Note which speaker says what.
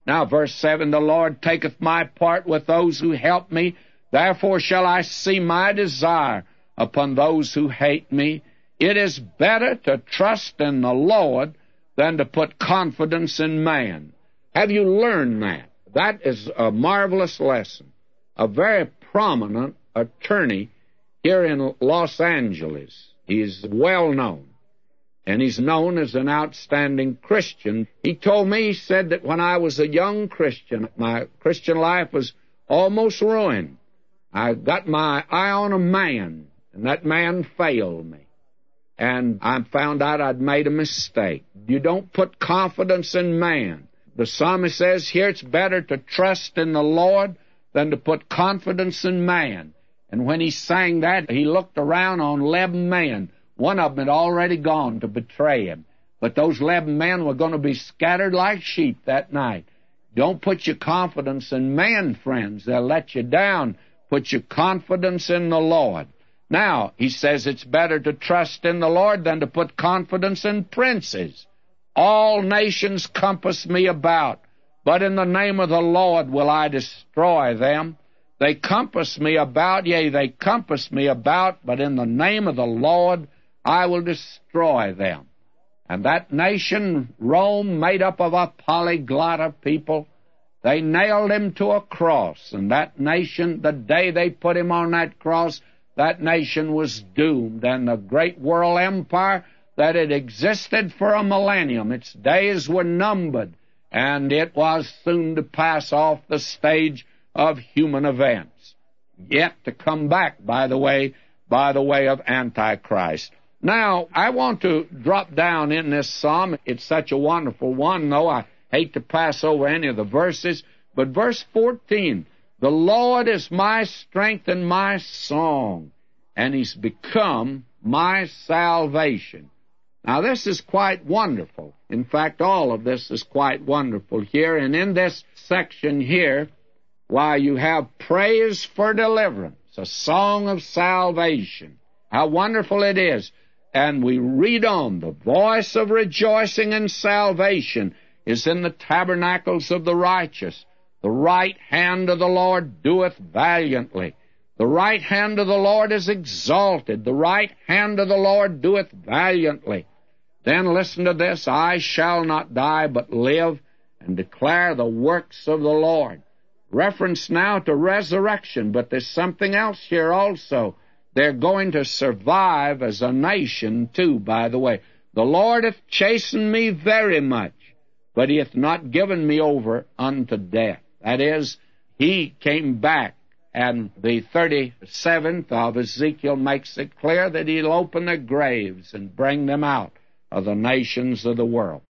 Speaker 1: Now, verse 7, the Lord taketh my part with those who help me. Therefore shall I see my desire upon those who hate me. It is better to trust in the Lord than to put confidence in man. Have you learned that? That is a marvelous lesson. A very prominent attorney here in Los Angeles. He's well known, and he's known as an outstanding Christian. He told me, he said that when I was a young Christian, my Christian life was almost ruined. I got my eye on a man, and that man failed me. And I found out I'd made a mistake. You don't put confidence in man. The psalmist says here it's better to trust in the Lord than to put confidence in man. And when he sang that, he looked around on 11 men. One of them had already gone to betray him. But those 11 men were going to be scattered like sheep that night. Don't put your confidence in man, friends. They'll let you down. Put your confidence in the Lord. Now, he says it's better to trust in the Lord than to put confidence in princes. All nations compass me about, but in the name of the Lord will I destroy them. They compass me about, yea, they compass me about, but in the name of the Lord I will destroy them. And that nation, Rome, made up of a polyglot of people, they nailed him to a cross. And that nation, the day they put him on that cross, that nation was doomed. And the great world empire that had existed for a millennium, its days were numbered, and it was soon to pass off the stage of human events, yet to come back, by the way of Antichrist. Now, I want to drop down in this psalm. It's such a wonderful one, though I hate to pass over any of the verses. But verse 14, the Lord is my strength and my song, and he's become my salvation. Now, this is quite wonderful. In fact, all of this is quite wonderful here. And in this section here, why, you have praise for deliverance, a song of salvation. How wonderful it is. And we read on, the voice of rejoicing and salvation is in the tabernacles of the righteous. The right hand of the Lord doeth valiantly. The right hand of the Lord is exalted. The right hand of the Lord doeth valiantly. Then listen to this, I shall not die but live and declare the works of the Lord. Reference now to resurrection, but there's something else here also. They're going to survive as a nation, too, by the way. The Lord hath chastened me very much, but he hath not given me over unto death. That is, he came back, and the 37th of Ezekiel makes it clear that he'll open their graves and bring them out of the nations of the world.